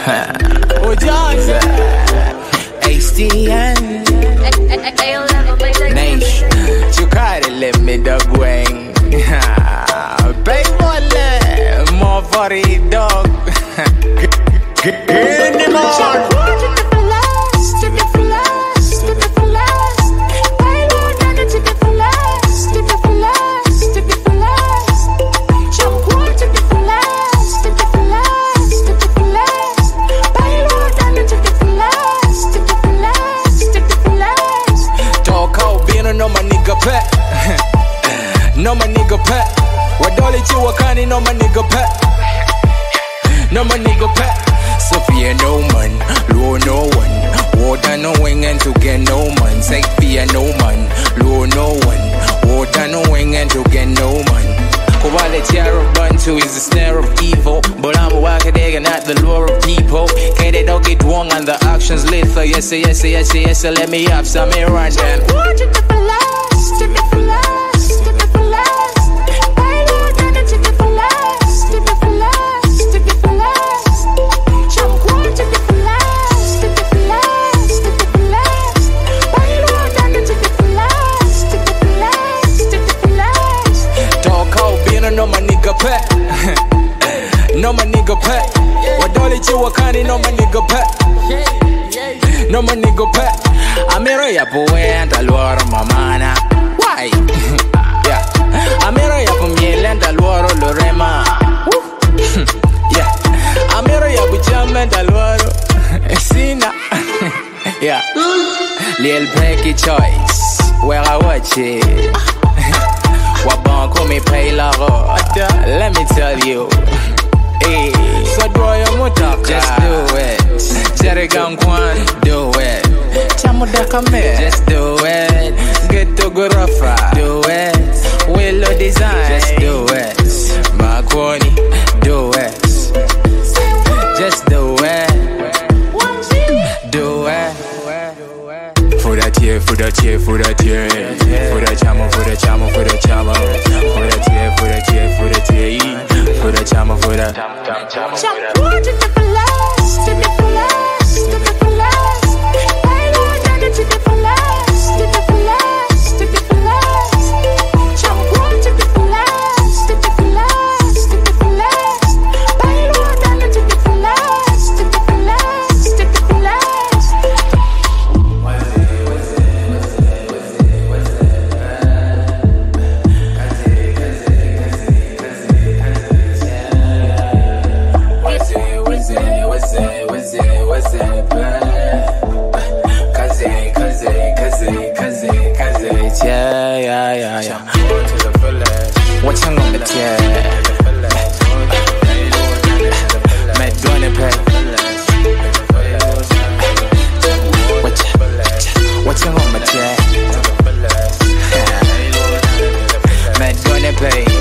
Oh, Johnson. HTN. Nation. You gotta let me the going. Baby, more for the dog. Get in the morning. No my nigga pet. No my nigga pet. Wadoli chiwakani no my nigga pet. No my nigga pet. Sophia no man, low no one. Water no wing and to get no man. Say fear no man, low no one. Water no wing and to get no man. While the terror of Bantu is the snare of evil, but I'm a walker there not the lure of people. Can't they don't get wrong and the actions lethal. Yes, yes, yes, yes, so let me have some air and then no my nigga pet. No my nigga pet. Wadoli chiwakani no my nigga pet. No my nigga pet. Amira ya poe antaluaro mamana. Why? Yeah. Amira ya pumiele antaluaro lorema. Yeah. Amira ya buchame antaluaro Sina. Yeah. Lil Becky choice. Where I watch it. Wabon call me pay laro. Let me tell you. Hey, so do your mutaka. Just do it. Jerry Gangwan, do it. Chamudakame, just do it. Get to Gurafa, do it. Willow design, just do it. Makoni, do it. Just do it. Do it. For that year, for that year, for that year. For that chama, for that chama, for that chama. For that year, for that year, for that year. For that chama, for that chama. Yeah. What's on the tier? Mad gonna pay. What's on my tier? Mad gonna pay.